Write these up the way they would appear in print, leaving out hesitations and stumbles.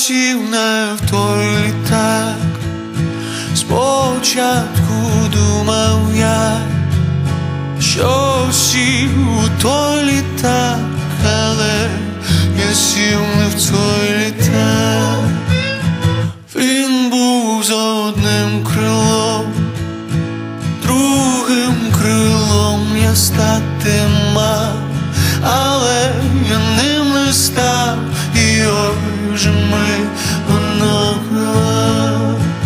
сів не в той літак. Спочатку думав я, що сів у той літак, але я сів не в той літак. Він був за одним крилом, другим крилом я стати мав, але я ним не став, і ой вже ми воно крила.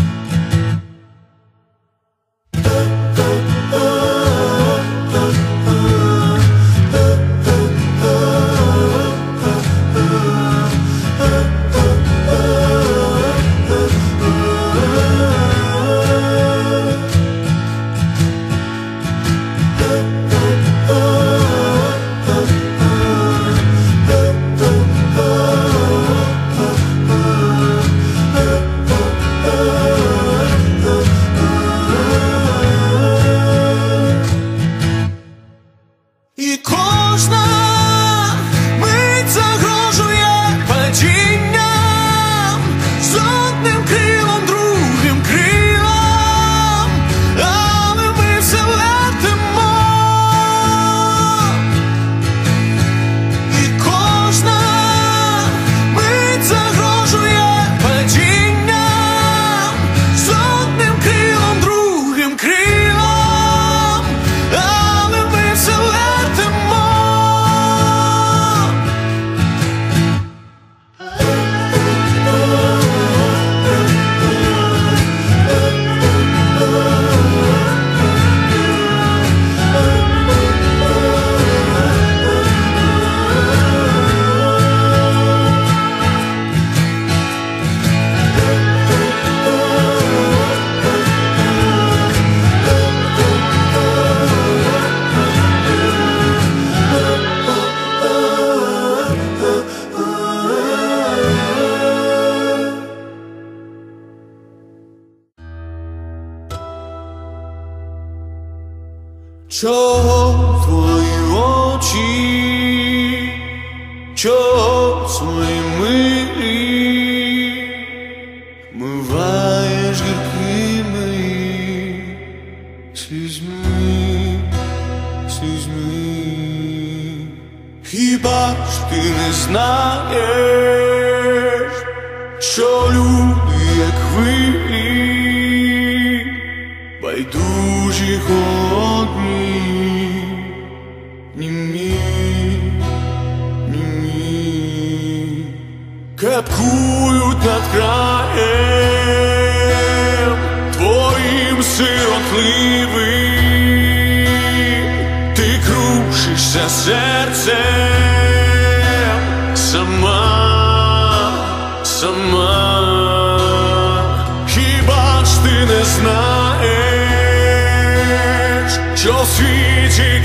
І кожна мить загрожує падінням, з одним крилом, другим крилом, але ми все летимо. І кожна мить загрожує падінням, з одним крилом, другим крилом, але ми все летимо. Чого твої очі, чого свої милі миваєш гіркими слізьми, слізьми? Хіба ж ти не знаєш, що люди, як хвилі, байдужі, холодні, німі, німі, кепкують над краєм твоїм сиротливим. Ти крушишся серцем сама, сама. Хіба ж ти не знаєш, що в світі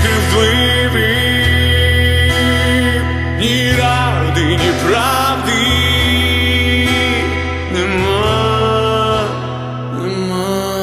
кривдливим ні ради, ні правди нема, нема.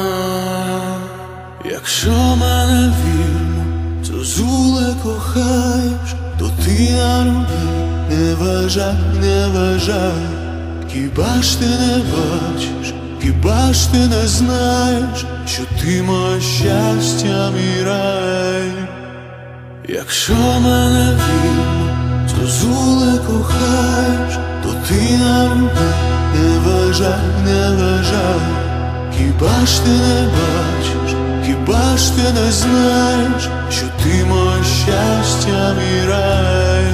Якщо мене вірно, зозуле кохаєш, то ти на людей не вважай, не вважай. Хіба ж ти не бачиш, хіба ж ти не знаєш, що ти моє щастя, мій рай? Якщо мене вірно, зозуле кохаєш, то ти на людей не вважай, не вважай. Хіба ж ти не бачиш, хіба ж ти не знаєш, що ти моє щастя, мій рай?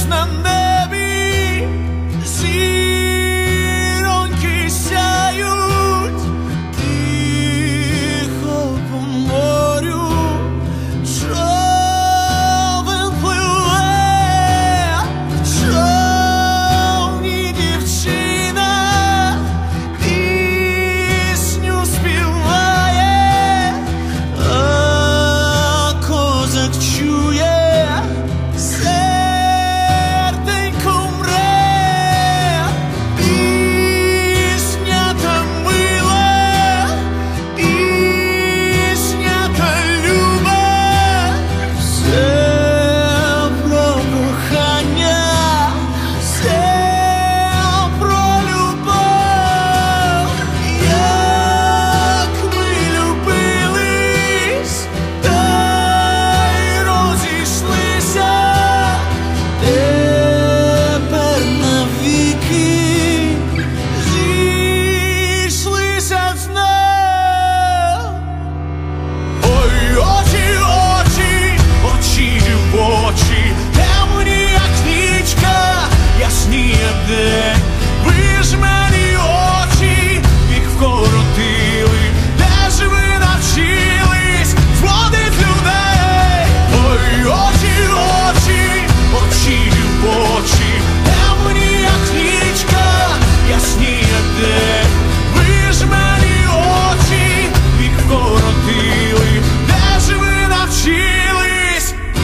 на небі зіроньки сяють, тихо по морю човен пливе, в човні дівчина пісню співає, а козак чує, серденько мре, пісня та мила, пісня та люба, все про кохання, все про любов, як ми любились, та й розійшлися, тепер навіки зійшлися знов. Ой, очі, очі, очі в очі, темні, як нічка, ясні, як день. Ви ж мені очі вік вкоротили, де ж ви навчились зводить людей? Ой, очі, очі, очі в очі, темні, як нічка, ясні, як день. Ви ж мені очі вік вкоротили, де ж ви навчились?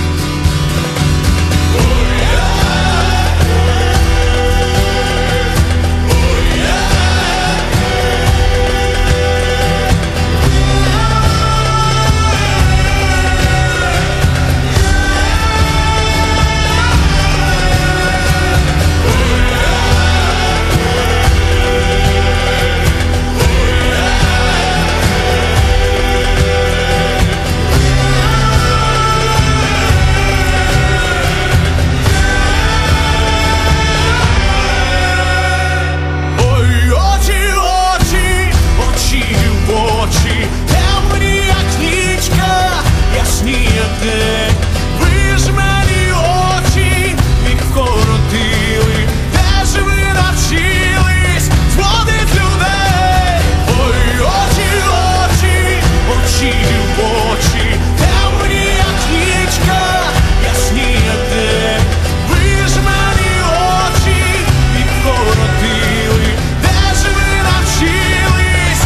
Ой, очі, очі, очі в очі, темні, як нічка, ясні, як день. Ви ж мені очі вік вкоротили, де ж ви навчились зводить людей? Ой, очі, очі, очі в очі, темні, як нічка, ясні, як день. Ви ж мені очі вік вкоротили, де ж ви навчились?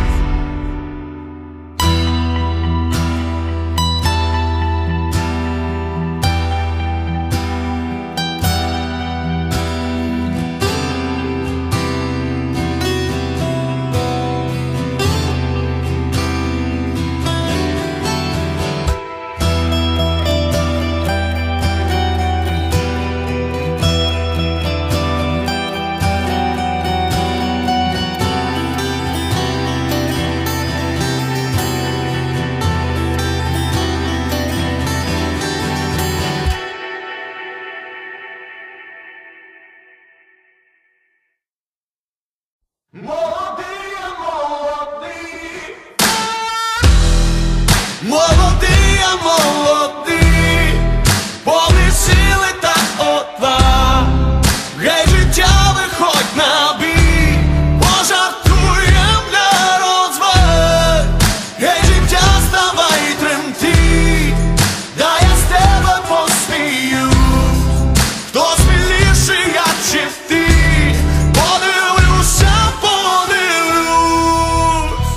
Молодий, а молодий, повні сили та отваг. Гей, життя, виходь на бій, пожартуєм для розваг. Гей, життя, ставай, тремти, дай я з тебе посміюсь. Хто сміліший, я чи ти, подивлюся, подивлюсь.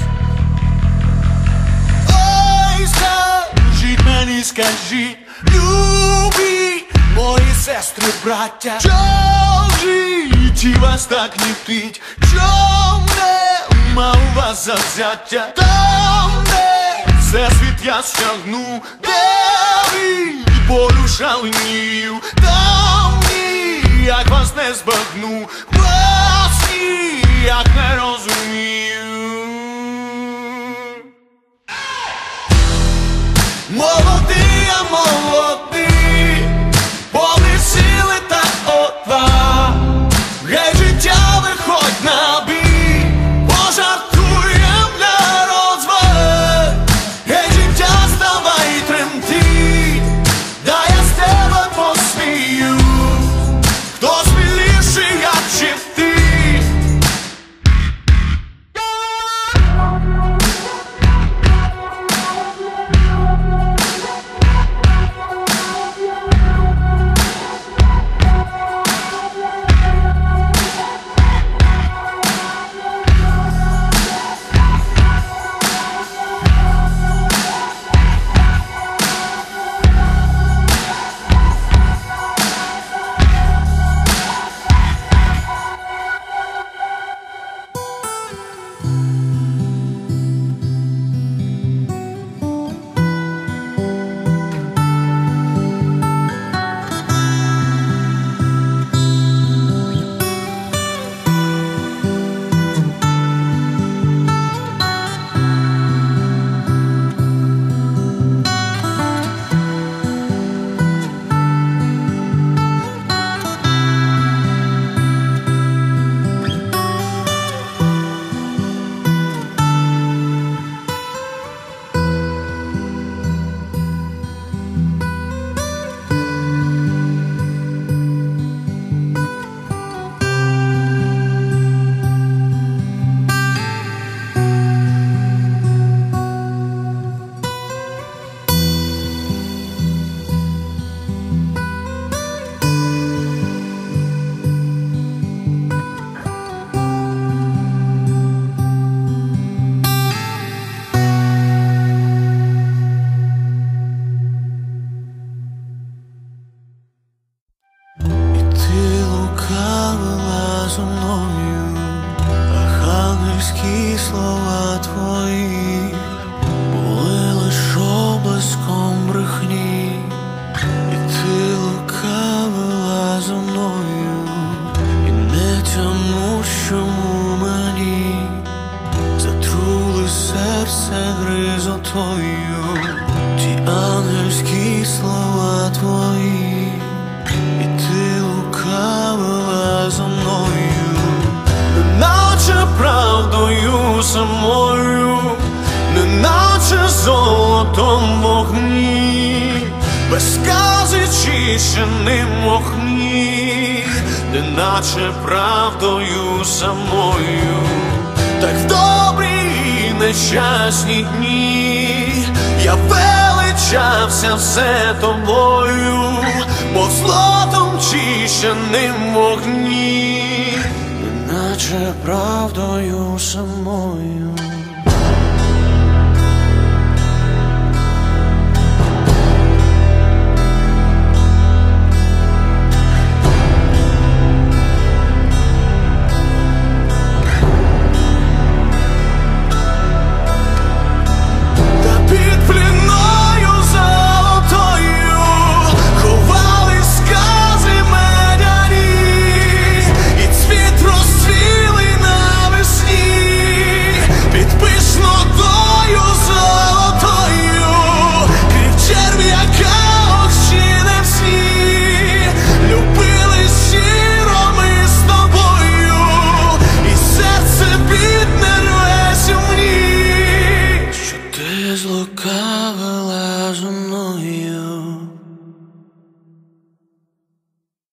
Ой, скажіть мені, скажіть, любі мої сестри, браття, що в житті вас так нітить, чом нема у вас завзяття, там, де всесвіт я стягну, де від болю шаленію, там ніяк вас не збагну, вас ніяк не розумію. Молодий, а молодий, повні сили та отваг. Гей, життя, виходь на бій, пожартуєм для розваг. Гей, життя, ставай, тремти, дай я з тебе посміюсь. зо мною, ангельські слова твої були лиш облиском брехні, і ти лукавила зо мною, і не тямущому мені затрули серце гризотою. Ті ангельські слова твої, і ти лукавила зо мною, неначе правдою самою, неначе золотом вогні, без скази чищеним вогні, неначе правдою самою. Так в добрі і нещасні дні я величався все тобою, мов злотом чищеним вогні, неначе правдою самою.